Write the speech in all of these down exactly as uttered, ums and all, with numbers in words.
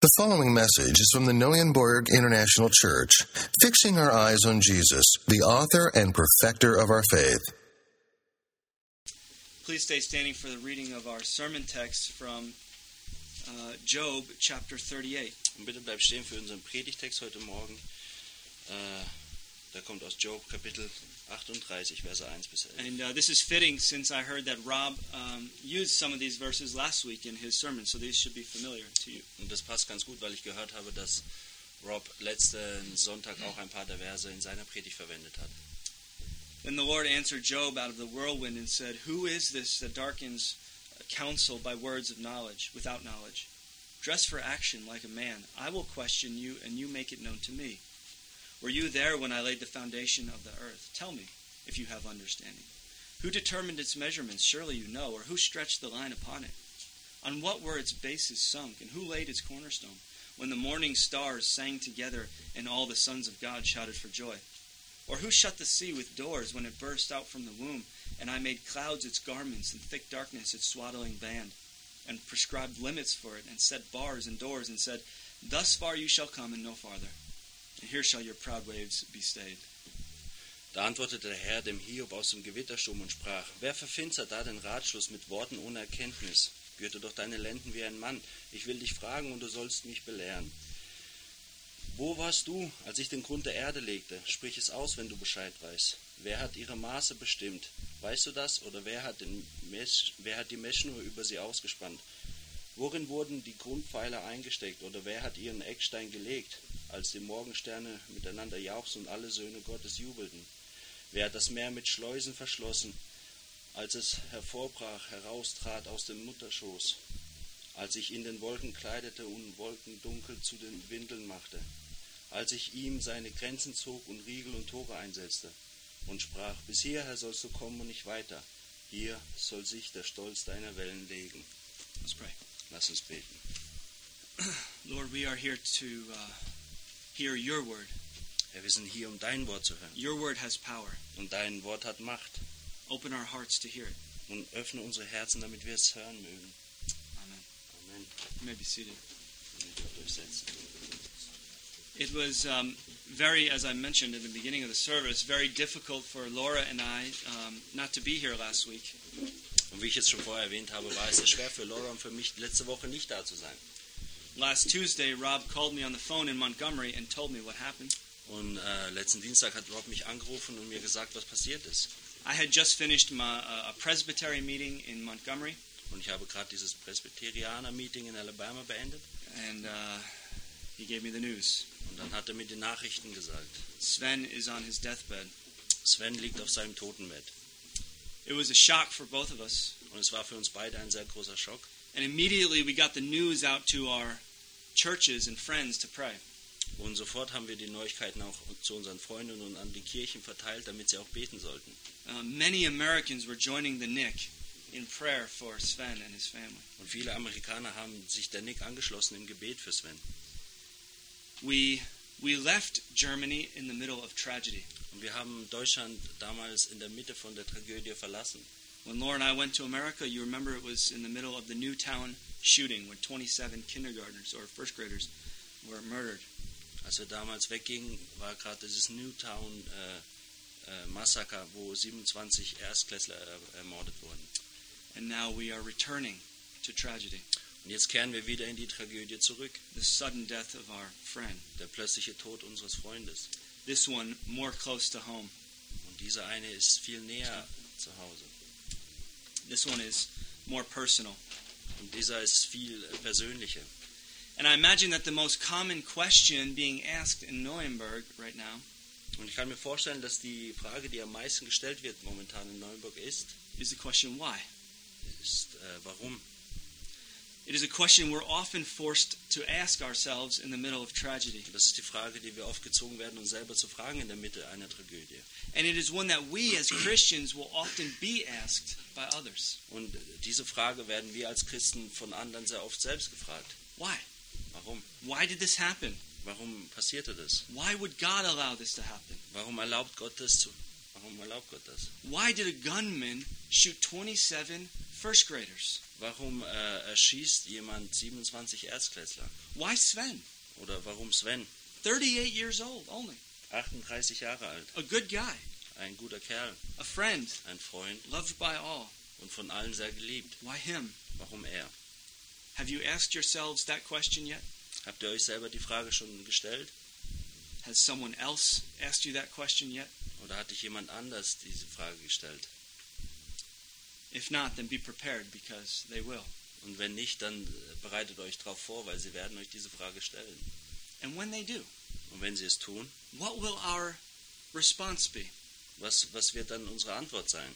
The following message is from the Neuenborg International Church, fixing our eyes on Jesus, the author and perfecter of our faith. Please stay standing for the reading of our sermon text from uh, Job chapter thirty-eight. Und bitte bleib stehen für unseren Predigtext heute Morgen. Äh, der kommt aus Job Kapitel achtunddreißig, Verse eins bis elf. And uh, this is fitting since I heard that Rob um, used some of these verses last week in his sermon, so these should be familiar to you. Und das passt ganz gut, weil ich gehört habe, dass Rob letzten Sonntag auch ein paar der Verse in seiner Predigt verwendet hat. Then the Lord answered Job out of the whirlwind and said, "Who is this that darkens counsel by words of knowledge, without knowledge? Dress for action like a man. I will question you, and you make it known to me. Were you there when I laid the foundation of the earth? Tell me, if you have understanding. Who determined its measurements? Surely you know. Or who stretched the line upon it? On what were its bases sunk, and who laid its cornerstone? When the morning stars sang together, and all the sons of God shouted for joy? Or who shut the sea with doors when it burst out from the womb, and I made clouds its garments, and thick darkness its swaddling band, and prescribed limits for it, and set bars and doors, and said, Thus far you shall come, and no farther. And here shall your proud waves be stayed." Da antwortete der Herr dem Hiob aus dem Gewittersturm und sprach: Wer verfinstert da den Ratschluss mit Worten ohne Erkenntnis? Gürte doch deine Lenden wie ein Mann. Ich will dich fragen, und du sollst mich belehren. Wo warst du, als ich den Grund der Erde legte? Sprich es aus, wenn du Bescheid weißt. Wer hat ihre Maße bestimmt? Weißt du das? Oder wer hat, den Mesh, wer hat die Messschnur über sie ausgespannt? Worin wurden die Grundpfeiler eingesteckt? Oder wer hat ihren Eckstein gelegt, als die Morgensterne miteinander jauchzten und alle Söhne Gottes jubelten? Wer hat das Meer mit Schleusen verschlossen, als es hervorbrach, heraustrat aus dem Mutterschoß? Als ich in den Wolken kleidete und Wolkendunkel zu den Windeln machte? Als ich ihm seine Grenzen zog und Riegel und Tore einsetzte und sprach: Bis hierher sollst du kommen und nicht weiter. Hier soll sich der Stolz deiner Wellen legen. Let's pray. Lass uns beten. Lord, we are here to uh, hear your word. Herr, wir sind hier, um dein Wort zu hören. Your word has power. Und dein Wort hat Macht. Open our hearts to hear it. Und öffne unsere Herzen, damit wir es hören mögen. Amen. Amen. You may be seated. Und ihr dürft euch setzen. It was um, very, as I mentioned at the beginning of the service, very difficult for Laura and I um, not to be here last week. Und wie ich jetzt schon vorher erwähnt habe, war es sehr schwer für Laura und für mich, letzte Woche nicht da zu sein. Last Tuesday, Rob called me on the phone in Montgomery and told me what happened. Und äh, letzten Dienstag hat Rob mich angerufen und mir gesagt, was passiert ist. I had just finished my, uh, a presbytery meeting in Montgomery. Und ich habe gerade dieses Presbyterianer-Meeting in Alabama beendet. And uh, he gave me the news. Und dann hat er mir die Nachrichten gesagt. Sven is on his deathbed. Sven liegt auf seinem Totenbett. It was a shock for both of us. Und es war für uns beide ein sehr großer Schock. And immediately we got the news out to our churches and friends to pray. Und sofort haben wir die Neuigkeiten auch zu unseren Freunden und an die Kirchen verteilt, damit sie auch beten sollten. Uh, many Americans were joining the N I C in prayer for Sven and his family. Und viele Amerikaner haben sich der N I C angeschlossen im Gebet für Sven. We we left Germany in the middle of tragedy. Und wir haben Deutschland damals in der Mitte von der Tragödie verlassen. When Laura and I went to America, you remember it was in the middle of the Newtown shooting when twenty-seven kindergartners or first graders were murdered. Als wir damals weggingen, war gerade dieses Newtown äh, äh, Massaker, wo siebenundzwanzig Erstklässler äh, ermordet wurden. And now we are returning to tragedy. Und jetzt kehren wir wieder in die Tragödie zurück. The sudden death of our friend. Der plötzliche Tod unseres Freundes. This one more close to home. Und dieser eine ist viel näher zu Hause. This one is more personal. Und dieser ist viel persönlicher. And I imagine that the most common question being asked in Neuenberg right now Und ich kann mir vorstellen, dass die Frage, die am meisten gestellt wird momentan in Neuenburg ist, is the question why? ist äh, warum? It is a question we're often forced to ask ourselves in the middle of tragedy. Das ist die Frage, die wir oft gezwungen werden, uns selber zu fragen in der Mitte einer Tragödie. And it is one that we as Christians will often be asked by others. Und diese Frage werden wir als Christen von anderen sehr oft selbst gefragt. Why? Warum? Why did this happen? Warum passierte das? Why would God allow this to happen? Warum erlaubt Gott das zu? Warum erlaubt Gott das? Why did a gunman shoot twenty-seven first graders? Warum äh, erschießt jemand siebenundzwanzig Erstklässler? Why Sven? Oder warum Sven? thirty-eight years old only. achtunddreißig Jahre alt. A good guy. Ein guter Kerl. A friend. Ein Freund. Loved by all. Und von allen sehr geliebt. Why him? Warum er? Have you asked yourselves that question yet? Habt ihr euch selber die Frage schon gestellt? Has someone else asked you that question yet? Oder hat dich jemand anders diese Frage gestellt? If not, then be prepared because they will. Und wenn nicht, dann bereitet euch darauf vor, weil sie werden euch diese Frage stellen. And when they do, Und wenn sie es tun, what will our response be? was, was wird dann unsere Antwort sein?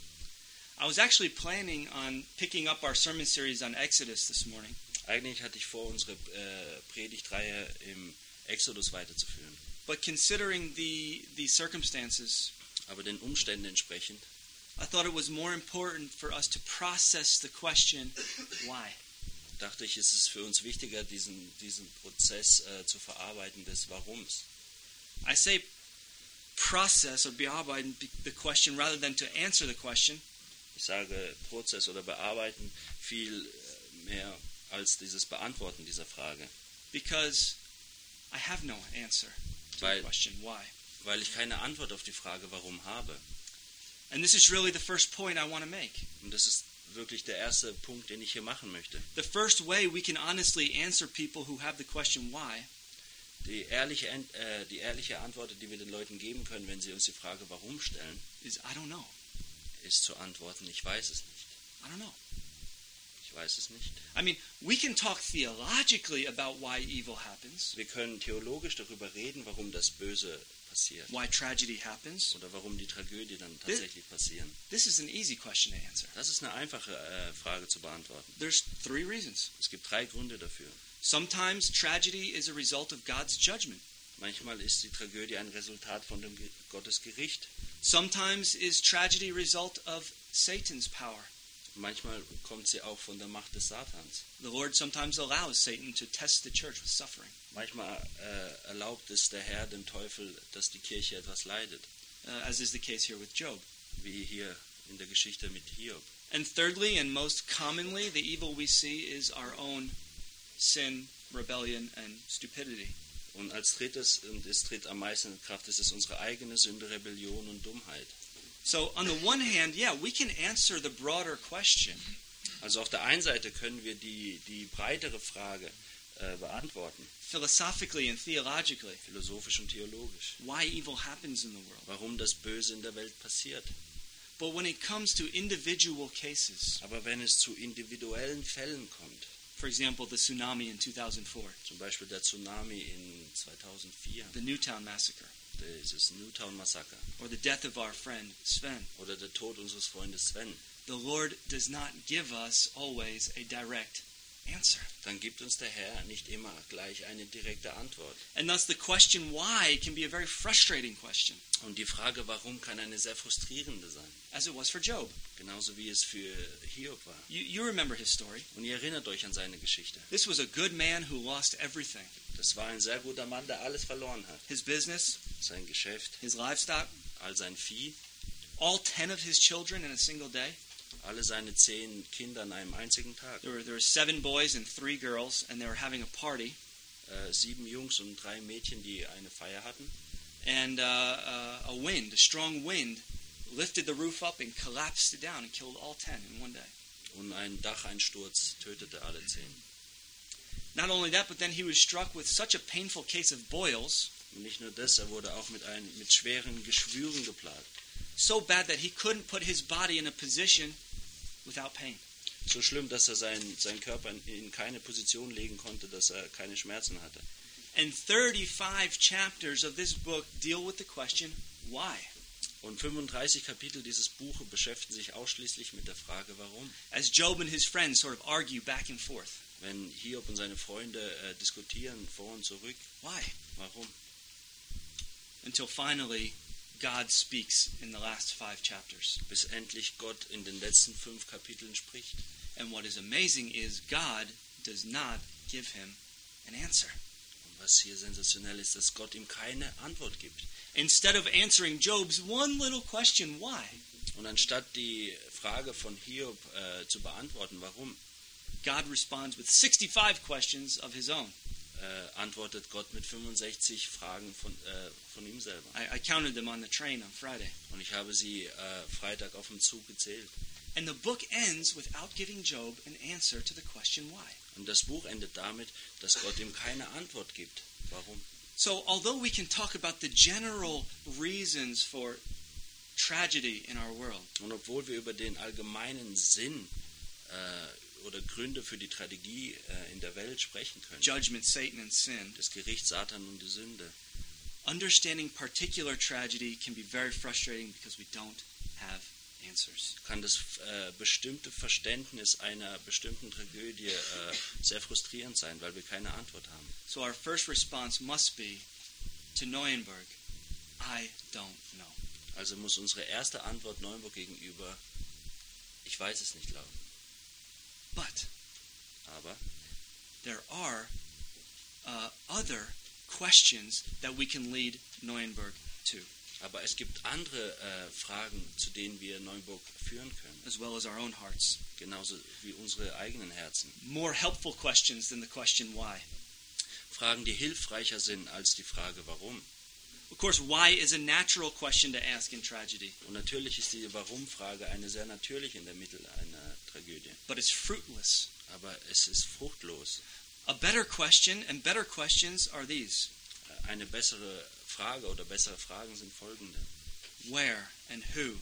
I was actually planning on picking up our sermon series on Exodus this morning. Eigentlich hatte ich vor, unsere äh, Predigtreihe im Exodus weiterzuführen. But considering the, the circumstances, Aber den Umständen entsprechend I thought it was more important for us to process the question, why? dachte ich, ist es für uns wichtiger, diesen, diesen Prozess äh, zu verarbeiten des Warums. I say process or bearbeiten the question rather than to answer the question, Ich sage Prozess oder bearbeiten viel äh, mehr als dieses Beantworten dieser Frage, because I have no answer to Weil- the question, why? weil ich keine Antwort auf die Frage warum habe. And this is really the first point I want to make. Und das ist wirklich der erste Punkt, den ich hier machen möchte. The first way we can honestly answer people who have the question, why, Die ehrliche, Ent- äh, die ehrliche Antwort, die wir den Leuten geben können, wenn sie uns die Frage warum stellen, is I don't know. ist zu antworten, ich weiß es nicht. I don't know. Ich weiß es nicht. I mean, we can talk theologically about why evil happens, Wir können theologisch darüber reden, warum das Böse passiert. why tragedy happens. Oder warum die Tragödie dann tatsächlich passieren. This is an easy question to answer. Das ist eine einfache äh, Frage zu beantworten. There's three reasons. Es gibt drei Gründe dafür. Sometimes tragedy is a result of God's judgment. Manchmal ist die Tragödie ein Resultat von dem Ge- Gottes Gericht. Sometimes is tragedy a result of Satan's power. Manchmal kommt sie auch von der Macht des Satans. The Lord sometimes allows Satan to test the church with suffering, Manchmal äh, erlaubt es der Herr dem Teufel, dass die Kirche etwas leidet, uh, as is the case here with Job. wie hier in der Geschichte mit Hiob. And thirdly, and most commonly, the evil we see is our own sin, rebellion, and stupidity. Und als drittes, und es tritt am meisten in Kraft, ist es unsere eigene Sünde, Rebellion und Dummheit. So on the one hand, yeah, we can answer the broader question, Also auf der einen Seite können wir die, die breitere Frage äh, beantworten, philosophically and theologically, philosophisch und theologisch, why evil happens in the world. warum das Böse in der Welt passiert. But when it comes to individual cases, Aber wenn es zu individuellen Fällen kommt, for example, the tsunami in two thousand four, zum Beispiel der Tsunami in zweitausendvier, the Newtown massacre, dieses Newtown-Massaker or the death of our friend Sven, oder der Tod unseres Freundes Sven, the Lord does not give us always a direct answer. dann gibt uns der Herr nicht immer gleich eine direkte Antwort. And thus the question why can be a very frustrating question, Und die Frage, warum, kann eine sehr frustrierende sein. as it was for Job. Genauso wie es für Hiob war. You, you remember his story. Und ihr erinnert euch an seine Geschichte. This was a good man who lost everything. Das war ein sehr guter Mann, der alles verloren hat. His business, Sein Geschäft, his livestock, all sein Vieh, all ten of his children in a single day. alle seine zehn Kinder an einem einzigen Tag. There were, there were seven boys and three girls, and they were having a party. Äh, sieben Jungs und drei Mädchen, die eine Feier hatten. And uh, uh, a wind, a strong wind, lifted the roof up and collapsed it down and killed all ten in one day. Und ein Dacheinsturz tötete alle zehn. Not only that, but then he was struck with such a painful case of boils, Und nicht nur das, er wurde auch mit, ein, mit schweren Geschwüren geplagt. so bad that he couldn't put his body in a position without pain. So schlimm, dass er seinen sein Körper in, in keine Position legen konnte, dass er keine Schmerzen hatte. And thirty-five chapters of this book deal with the question, why? Und fünfunddreißig Kapitel dieses Buches beschäftigen sich ausschließlich mit der Frage, warum. As Job and his friends sort of argue back and forth. Wenn Hiob und seine Freunde äh, diskutieren, vor und zurück, Why? warum? Until finally, God speaks in the last five chapters. Bis endlich Gott in den letzten fünf Kapiteln spricht. And what is amazing is God does not give him an answer. Und was hier sensationell ist, dass Gott ihm keine Antwort gibt. Instead of answering Job's one little question, why? Und anstatt die Frage von Hiob äh, zu beantworten, warum, God responds with sixty-five questions of his own. äh, antwortet Gott mit fünfundsechzig Fragen von, äh, von ihm selber. I, I counted them on the train on Friday. Und ich habe sie äh, Freitag auf dem Zug gezählt. And the book ends without giving Job an answer to the question why. Und das Buch endet damit, dass Gott ihm keine Antwort gibt. Warum? So although we can talk about the general reasons for tragedy in our world, Und obwohl wir über den allgemeinen Sinn äh, oder Gründe für die Tragödie äh, in der Welt sprechen können, judgment, Satan, and sin, das Gericht, Satan und die Sünde, understanding particular tragedy can be very frustrating because we don't have answers. kann das äh, bestimmte Verständnis einer bestimmten Tragödie äh, sehr frustrierend sein, weil wir keine Antwort haben. So our first response must be to Neuenberg, I don't know. Also muss unsere erste Antwort Neuenburg gegenüber, ich weiß es nicht, lauten. But Aber there are uh, other questions that we can lead Neuenberg to, Aber es gibt andere äh, Fragen, zu denen wir Neuenburg führen können, as well as our own hearts. genauso wie unsere eigenen Herzen. More helpful questions than the question why. Fragen, die hilfreicher sind als die Frage warum. Of course, why is a natural question to ask in tragedy, Und natürlich ist die Warum-Frage eine sehr natürliche in der Mitte einer Tragödie. but it's fruitless. Aber es ist fruchtlos. A better question and better questions are these: Eine bessere Frage oder bessere Fragen sind folgende. where and who,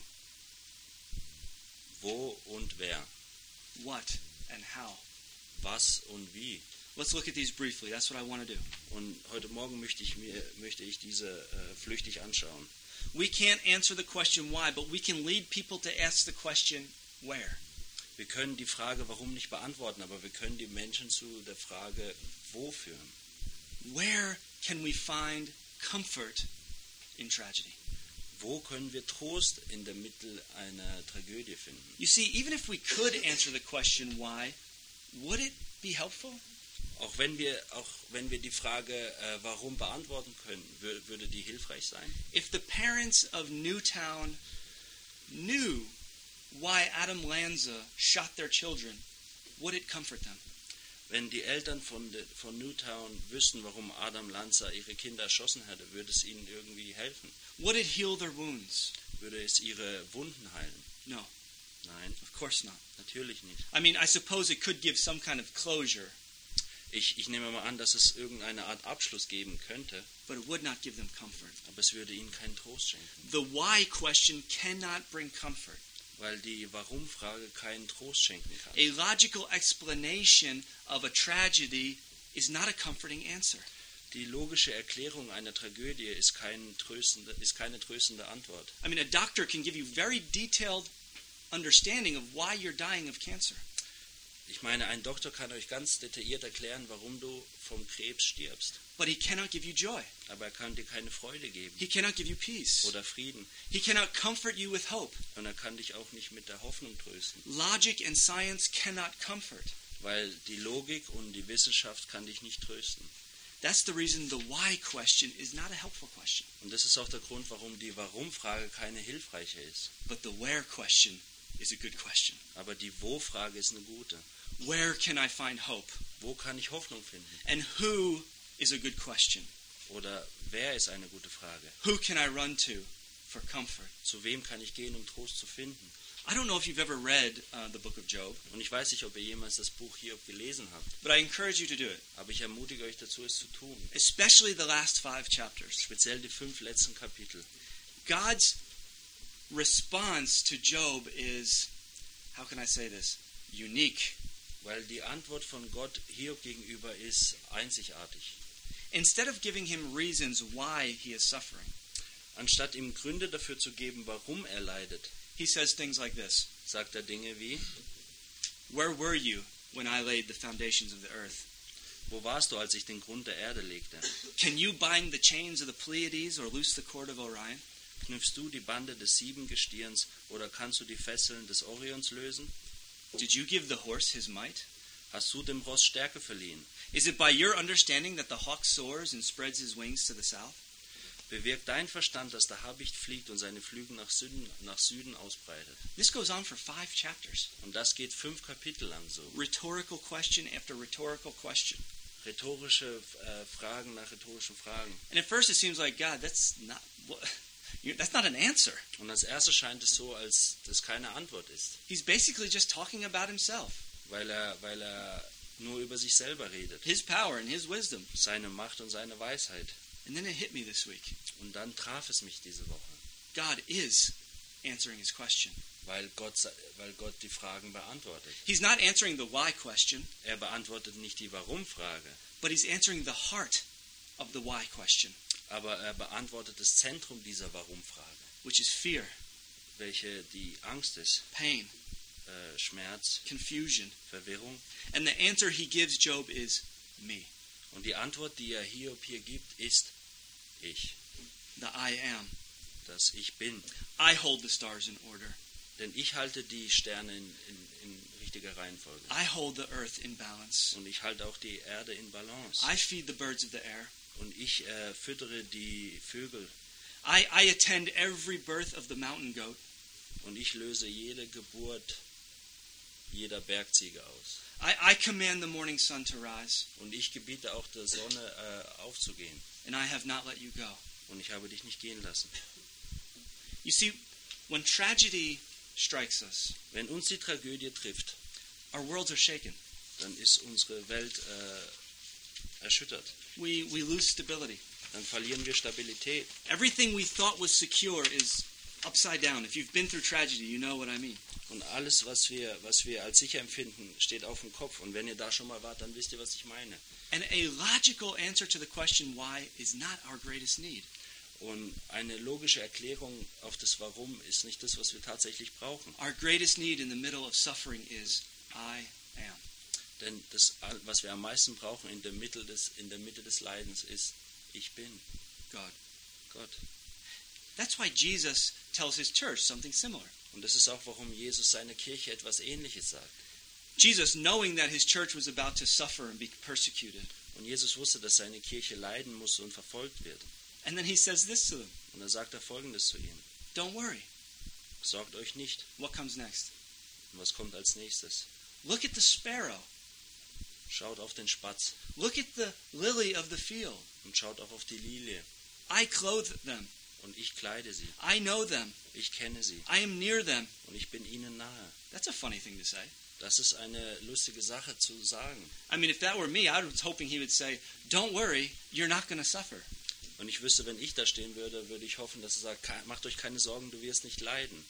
Wo und wer? what and how. Was und wie? Let's look at these briefly. That's what I want to do. Und heute Morgen möchte ich, mir, möchte ich diese äh, flüchtig anschauen. We can't answer the question why, but we can lead people to ask the question where. Wir können die Frage warum nicht beantworten, aber wir können die Menschen zu der Frage wo führen. Where can we find comfort in tragedy? Wo können wir Trost in der Mitte einer Tragödie finden? You see, even if we could answer the question why, would it be helpful? Auch wenn wir, auch wenn wir die Frage äh, warum beantworten können, wür, würde die hilfreich sein. If the parents of Newtown knew why Adam Lanza shot their children, would it comfort them? Wenn die Eltern von, de, von Newtown wüssten, warum Adam Lanza ihre Kinder erschossen hatte, würde es ihnen irgendwie helfen? Would it heal their wounds? Würde es ihre Wunden heilen? No, Nein, of course not. natürlich nicht. I mean, I suppose it could give some kind of closure, Ich, ich nehme mal an, dass es irgendeine Art Abschluss geben könnte, but it would not give them comfort. aber es würde ihnen keinen Trost schenken, The why question cannot bring comfort. weil die Warum-Frage keinen Trost schenken kann. A logical explanation of a tragedy is not a comforting answer. Die logische Erklärung einer Tragödie ist, kein tröstende, ist keine tröstende Antwort. I mean, a doctor can give you very detailed understanding of why you're dying of cancer. Ich meine, ein Doktor kann euch ganz detailliert erklären, warum du vom Krebs stirbst, But he cannot give you joy. aber er kann dir keine Freude geben He cannot give you peace. oder Frieden He cannot comfort you with hope. und er kann dich auch nicht mit der Hoffnung trösten, Logic and science cannot comfort. weil die Logik und die Wissenschaft kann dich nicht trösten. That's the reason the why question is not a helpful question. Und das ist auch der Grund, warum die Warum-Frage keine hilfreiche ist. But the where question is a good question. Aber die Wo-Frage ist eine gute. Where can I find hope? Wo kann ich Hoffnung finden? And who is a good question? Oder wer ist eine gute Frage? Who can I run to for comfort? Zu wem kann ich gehen, um Trost zu finden? I don't know if you've ever read uh, the book of Job, Und ich weiß nicht, ob ihr jemals das Buch Hiob gelesen habt, but I encourage you to do it, aber ich ermutige euch dazu, es zu tun. especially the last five chapters. Speziell die fünf letzten Kapitel. God's response to Job is, how can I say this, unique. Weil die Antwort von Gott Hiob gegenüber ist einzigartig. Instead of giving him reasons why he is suffering, Anstatt ihm Gründe dafür zu geben, warum er leidet, he says things like this: sagt er Dinge wie: Where were you when I laid the foundations of the earth? Wo warst du, als ich den Grund der Erde legte? Can you bind the chains of the Pleiades or loose the cord of Orion? Knüpfst du die Bande des Siebengestirns oder kannst du die Fesseln des Orions lösen? Did you give the horse his might? Hast du dem Ross Stärke verliehen? Is it by your understanding that the hawk soars and spreads his wings to the south? Bewirkt dein Verstand, dass der Habicht fliegt und seine Flügel nach Süden, nach Süden ausbreitet. This goes on for five chapters. Und das geht fünf Kapitel lang so. Rhetorical question after rhetorical question. Rhetorische äh, Fragen nach rhetorischen Fragen. And at first it seems like, God, that's not what, you, that's not an answer. Und als erstes scheint es so, als das keine Antwort ist. He's basically just talking about himself, Weil er, weil er nur über sich selber redet. his power and his wisdom. Seine Macht und seine Weisheit. And then it hit me this week. Und dann traf es mich diese Woche. God is answering his question. Weil Gott, weil Gott die Fragen beantwortet. He's not answering the why question, Er beantwortet nicht die Warum-Frage, but he's answering the heart of the why question, aber er beantwortet das Zentrum dieser Warum-Frage, which is fear, welche die Angst ist, pain, äh, Schmerz, confusion. Verwirrung. And the answer he gives Job is me, Und die Antwort, die er Hiob hier gibt, ist ich, the I am. das Ich bin. I hold the stars in order. Denn ich halte die Sterne in, in, in richtiger Reihenfolge. I hold the earth in balance. Und ich halte auch die Erde in Balance. I feed the birds of the air. Und ich äh, füttere die Vögel. I, I attend every birth of the mountain goat. Und ich löse jede Geburt jeder Bergziege aus. I, I command the morning sun to rise, Und ich gebiete auch der Sonne äh, aufzugehen. and I have not let you go. Und ich habe dich nicht gehen lassen. You see, when tragedy strikes us, Wenn uns die Tragödie trifft, our worlds are shaken. dann ist unsere Welt äh, erschüttert. We, we lose stability. Dann verlieren wir Stabilität. Everything we thought was secure is upside down. If you've been through tragedy, you know what I mean. Und alles, was wir, was wir als sicher empfinden, steht auf dem Kopf. Und wenn ihr da schon mal wart, dann wisst ihr, was ich meine. And a logical answer to the question why is not our greatest need. Und eine logische Erklärung auf das Warum ist nicht das, was wir tatsächlich brauchen. Our greatest need in the middle of suffering is I am. Denn das, was wir am meisten brauchen in der Mitte des, in der Mitte des Leidens ist, ich bin God. Gott. That's why Jesus tells his church something similar. Und das ist auch, warum Jesus seiner Kirche etwas Ähnliches sagt. Jesus, knowing that his church was about to suffer and be persecuted, Und Jesus wusste, dass seine Kirche leiden musste und verfolgt wird. and then he says this to them, Und dann sagt er Folgendes zu ihnen. don't worry. Sorgt euch nicht. What comes next? Und was kommt als nächstes? Look at the sparrow. Schaut auf den Spatz Look at the lily of the field. und schaut auch auf die Lilie. I clothe them. Und ich kleide sie. I know them. Ich kenne sie. I am near them. Und ich bin ihnen nahe. That's a funny thing to say. Das ist eine lustige Sache zu sagen. I mean, if that were me, I was hoping he would say, don't worry, you're not going to suffer. Und ich wüsste, wenn ich da stehen würde, würde ich hoffen, dass er sagt, "Ke- macht euch keine Sorgen, du wirst nicht leiden.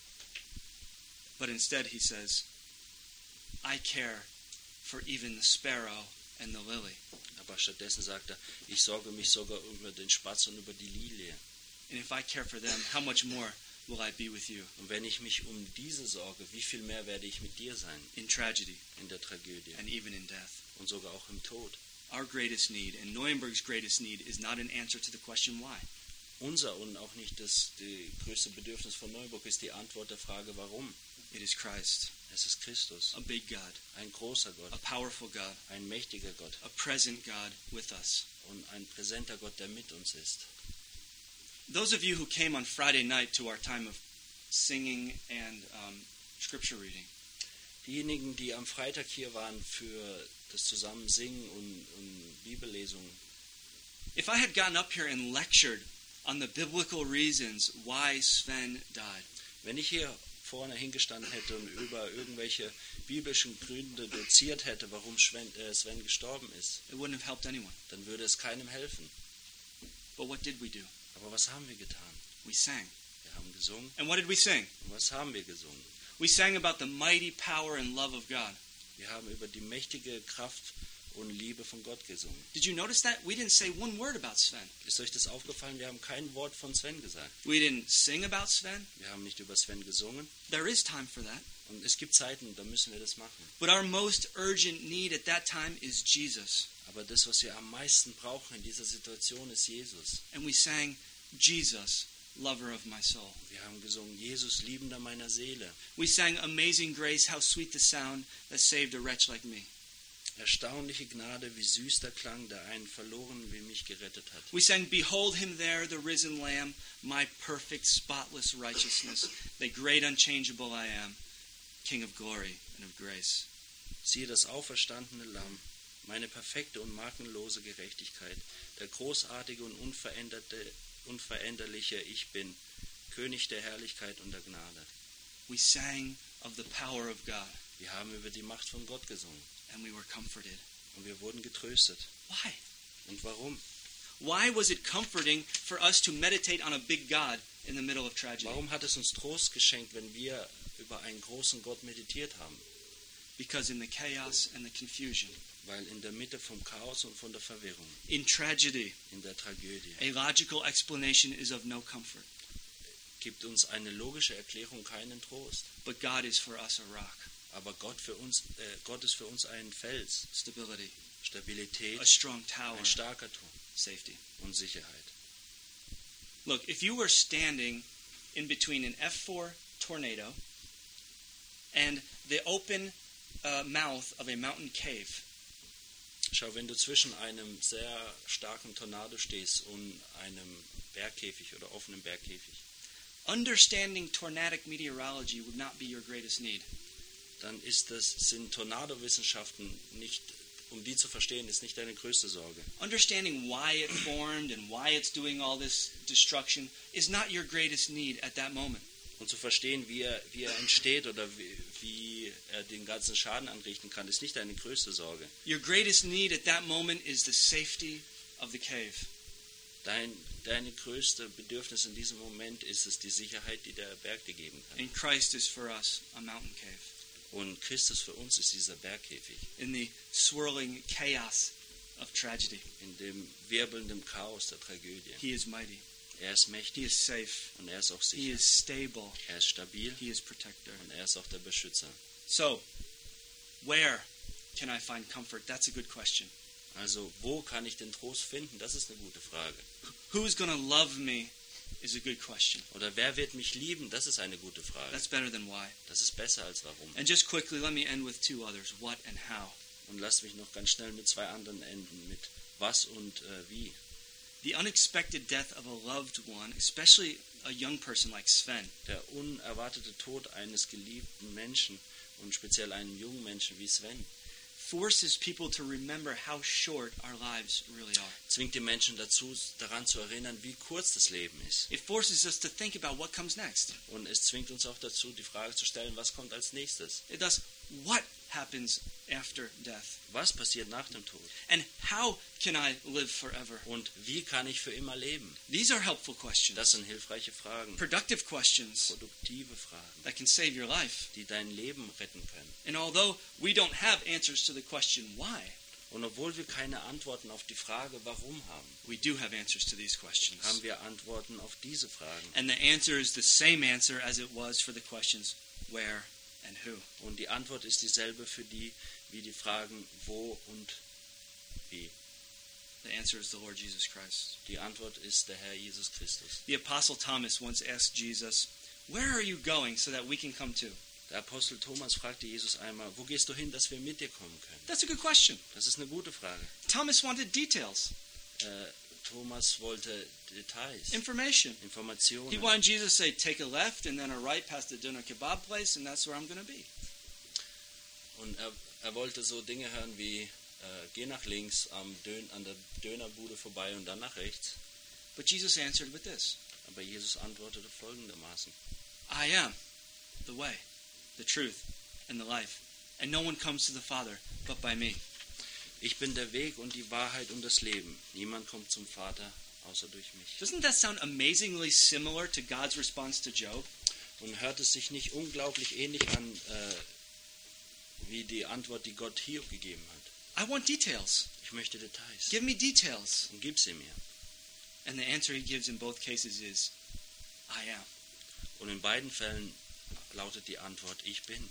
But instead he says, I care for even the sparrow and the lily. Aber stattdessen sagt er, ich sorge mich sogar über den Spatz und über die Lilie. And if I care for them, how much more will I be with you Und wenn ich mich um diese sorge, wie viel mehr werde ich mit dir sein in tragedy in der Tragödie and even in death? und sogar auch im Tod. Our greatest need, and Neuenberg's greatest need, is not an answer to the question why. Unser und auch nicht das die größte Bedürfnis von Neuburg ist die Antwort der Frage, warum. It is Christ, Es ist Christus, a big God, ein großer Gott, a powerful God, ein mächtiger Gott a present God with us. und ein präsenter Gott, der mit uns ist. Those of you who came on Friday night to our time of singing and um, scripture reading, Diejenigen, die am Freitag hier waren für das Zusammensingen und, und Bibellesungen, if I had gotten up here and lectured on the biblical reasons why Sven died, wenn ich hier vorne hingestanden hätte und über irgendwelche biblischen Gründe doziert hätte, warum Sven, äh, Sven gestorben ist, it wouldn't have helped anyone. dann würde es keinem helfen. But what did we do? Aber was haben wir getan? We sang. Wir haben gesungen. And what did we sing? Und was haben wir gesungen? We sang about the mighty power and love of God. Wir haben über die mächtige Kraft und Liebe von Gott gesungen. Did you notice that? We didn't say one word about Sven. Ist euch das aufgefallen? Wir haben kein Wort von Sven gesagt. We didn't sing about Sven. Wir haben nicht über Sven gesungen. There is time for that. Und es gibt Zeiten, da müssen wir das machen. But our most urgent need at that time is Jesus. Aber das, was wir am meisten brauchen in dieser Situation, ist Jesus. And we sang, Jesus, lover of my soul. Wir haben gesungen, Jesus, Liebender meiner Seele. We sang, Amazing Grace, how sweet the sound that saved a wretch like me. Erstaunliche Gnade, wie süß der Klang, der einen Verlorenen wie mich gerettet hat. We sang, "Behold him there, the risen Lamb, my perfect, spotless righteousness, the great unchangeable I am, King of glory and of grace." Siehe das auferstandene Lamm, meine perfekte und makellose Gerechtigkeit, der großartige und unveränderte, unveränderliche Ich bin, König der Herrlichkeit und der Gnade. We sang of the power of God, Wir haben über die Macht von Gott gesungen and we were comforted. und wir wurden getröstet. Why? Und warum? Why was it comforting for us to meditate on a big God in the middle of tragedy? Warum hat es uns Trost geschenkt, wenn wir über einen großen Gott meditiert haben? Because in the chaos and the confusion, Weil in der Mitte vom Chaos und von der Verwirrung, in tragedy, in der Tragödie, a logical explanation is of no comfort. gibt uns eine logische Erklärung keinen Trost. But God is for us a rock, Aber Gott, für uns, äh, Gott ist für uns ein Fels, stability, Stabilität, a strong tower, ein starker Turm safety. und Sicherheit. Look, if you were standing in between an F four tornado and the open uh, mouth of a mountain cave, Schau, wenn du zwischen einem sehr starken Tornado stehst und einem Bergkäfig oder offenen Bergkäfig, understanding tornadic meteorology would not be your greatest need. dann ist das, sind Tornadowissenschaften nicht, um die zu verstehen, ist nicht deine größte Sorge. Understanding why it formed and why it's doing all this destruction is not your greatest need at that moment. Und zu verstehen, wie er, wie er entsteht oder wie, wie er den ganzen Schaden anrichten kann, ist nicht deine größte Sorge. Your greatest need at that moment is the safety of the cave. Dein, deine größte Bedürfnis in diesem Moment ist es die Sicherheit, die der Berg dir geben kann. And Christ is for us a mountain cave. Und Christus für uns ist dieser Bergkäfig, In the swirling chaos of tragedy, in dem wirbelnden Chaos der Tragödie. He is mighty. Er ist He mächtig is safe. und er ist auch He sicher. is stable. Er ist stabil He is protector. und er ist auch der Beschützer. So, where can I find comfort? That's a good question. Also, wo kann ich den Trost finden? Das ist eine gute Frage. Who's going to love me is a good question. Oder wer wird mich lieben? Das ist eine gute Frage. That's better than why. Das ist besser als warum. And just quickly, let me end with two others, what and how. Und lass mich noch ganz schnell mit zwei anderen enden, mit was und äh, wie. The unexpected death of a loved one, especially a young person like Sven, Der unerwartete Tod eines geliebten Menschen und speziell einem jungen Menschen wie Sven forces people to remember how short our lives really are. zwingt die Menschen dazu, daran zu erinnern, wie kurz das Leben ist. It forces us to think about what comes next. Und es zwingt uns auch dazu, die Frage zu stellen, was kommt als nächstes? It does what happens after death? Was passiert nach dem Tod? And how can I live forever? Und wie kann ich für immer leben? These are helpful questions. Das sind hilfreiche Fragen, Productive questions produktive Fragen, that can save your life. die dein Leben retten können. And although we don't have answers to the question why, Und obwohl wir keine Antworten auf die Frage, warum haben, we do have answers to these questions. haben wir Antworten auf diese Fragen. And the answer is the same answer as it was for the questions where and who. Und die Antwort ist dieselbe für die, wie die Fragen wo und wie. The answer is the Lord Jesus Christ. Die Antwort ist der Herr Jesus Christus. The Apostle Thomas once asked Jesus, "Where are you going so that we can come too?" Der Apostel Thomas fragte Jesus einmal, wo gehst du hin, dass wir mit dir kommen können? That's a good question. Das ist eine gute Frage. Thomas wanted details, Äh, Thomas wollte Details, information. He Informationen. wanted Jesus to say, "Take a left and then a right past the doner kebab place, and that's where I'm going to be." Und er, er wollte so Dinge hören wie, äh, geh nach links am Dön, an der Dönerbude vorbei und dann nach rechts. But Jesus answered with this, Aber Jesus antwortete folgendermaßen. "I am the way, the truth, and the life, and no one comes to the Father but by me." Ich bin der Weg und die Wahrheit und das Leben. Niemand kommt zum Vater außer durch mich. Doesn't that sound amazingly similar to God's response to Job? Und hört es sich nicht unglaublich ähnlich an, äh, wie die Antwort, die Gott Hiob gegeben hat? I want details. Ich möchte Details. Give me details. Und gib sie mir. And the answer he gives in both cases is, "I am." Und in beiden Fällen lautet die Antwort, ich bin.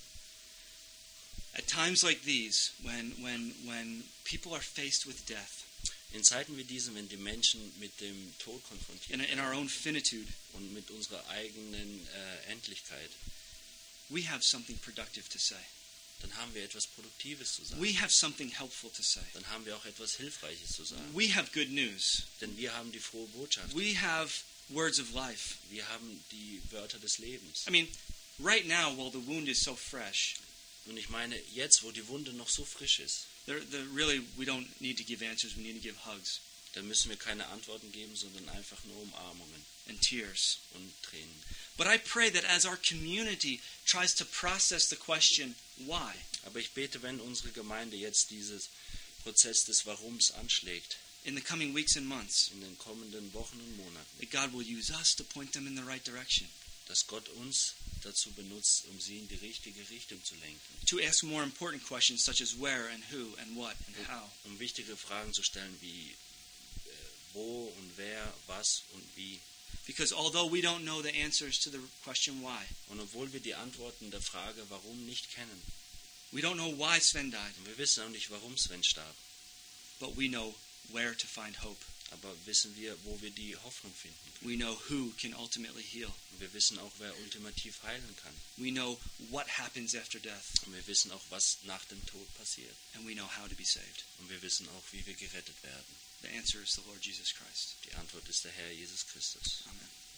At times like these, when, when, when people are faced with death, In Zeiten wie diesen, wenn die Menschen mit dem Tod konfrontiert in, in our own finitude, und mit unserer eigenen äh, Endlichkeit, we have something productive to say. dann haben wir etwas Produktives zu sagen. We have something helpful to say. Dann haben wir auch etwas Hilfreiches zu sagen. We have good news. Denn wir haben die frohe Botschaft. We have words of life. Wir haben die Wörter des Lebens. I mean, right now, while the wound is so fresh, Und ich meine, jetzt, wo die Wunde noch so frisch ist, there, there really, we don't need to give answers. We need to give hugs dann müssen wir keine Antworten geben, sondern einfach nur Umarmungen and tears. und Tränen. But I pray that as our community tries to process the question, why? Aber ich bete, wenn unsere Gemeinde jetzt dieses Prozess des Warums anschlägt, In the coming weeks and months, in den kommenden Wochen und Monaten, that God will use us to point them in the right direction, dass Gott uns dazu benutzt, um sie in die richtige Richtung zu lenken. to ask more important questions such as where and who and what and how. Um wichtige Fragen zu stellen wie äh, wo und wer, was und wie. Because although we don't know the answers to the question why, Und obwohl wir die Antworten der Frage warum nicht kennen, we don't know why Sven died, und wir wissen auch nicht, warum Sven starb, but we know where to find hope. aber wissen wir, wo wir die Hoffnung finden können. We know who can ultimately heal. Und wir wissen auch, wer ultimativ heilen kann. We know what happens after death, Und wir wissen auch, was nach dem Tod passiert. and we know how to be saved. Und wir wissen auch, wie wir gerettet werden. The answer is the Lord Jesus Christ. Die Antwort ist der Herr Jesus Christus. Amen.